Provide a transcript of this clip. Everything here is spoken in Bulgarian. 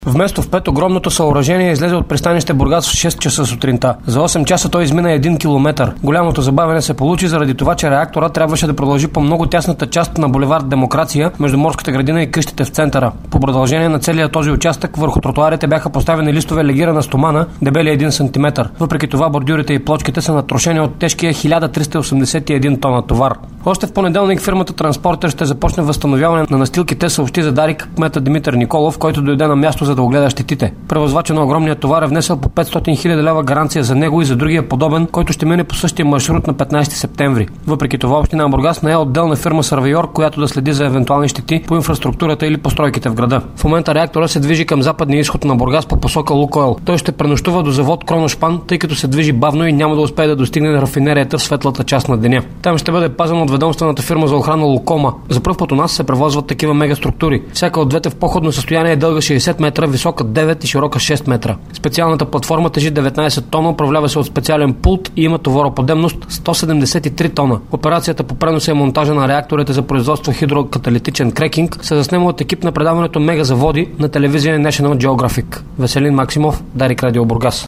Вместо в 5 огромното съоръжение излезе от пристанище Бургас в 6 часа сутринта. За 8 часа той измина 1 километър. Голямото забавяне се получи заради това, че реакторът трябваше да продължи по много тясната част на булевард Демокрация между Морската градина и къщите в центъра. По продължение на целия този участък върху тротоарите бяха поставени листове легирана стомана, дебели 1 см. Въпреки това бордюрите и плочките са натрошени от тежкия 1381 тона товар. Още в понеделник фирмата Транспортер ще започне възстановяване на настилките, съобщи за Дарик кмета Димитър Николов, който дойде на място за да огледа щетите. Превозвачът на огромния товар е внесъл по 500 000 лева гаранция за него и за другия подобен, който ще мине по същия маршрут на 15 септември. Въпреки това община Бургас не е отделна фирма Сървейор, която да следи за евентуални щети по инфраструктурата или постройките в града. В момента реактора се движи към западния изход на Бургас по посока Лукойл. Той ще пренощува до завод Кроношпан, тъй като се движи бавно и няма да успее да достигне на рафинерията в светлата част на деня. Там ще бъде пазен от ведомствената фирма за охрана Лукома. За пръв път у нас се превозват такива мегаструктури. Всяка от двете в походно състояние е дълга 60 метра, висока 9 и широка 6 метра. Специалната платформа тежи 19 тона, управлява се от специален пулт и има товароподемност 173 тона. Операцията по преноса и монтажа на реакторите за производство хидрокаталитичен крекинг се заснема от екип на предаването Мегазаводи на телевизия National Geographic. Веселин Максимов, Дарик Радио Бургас.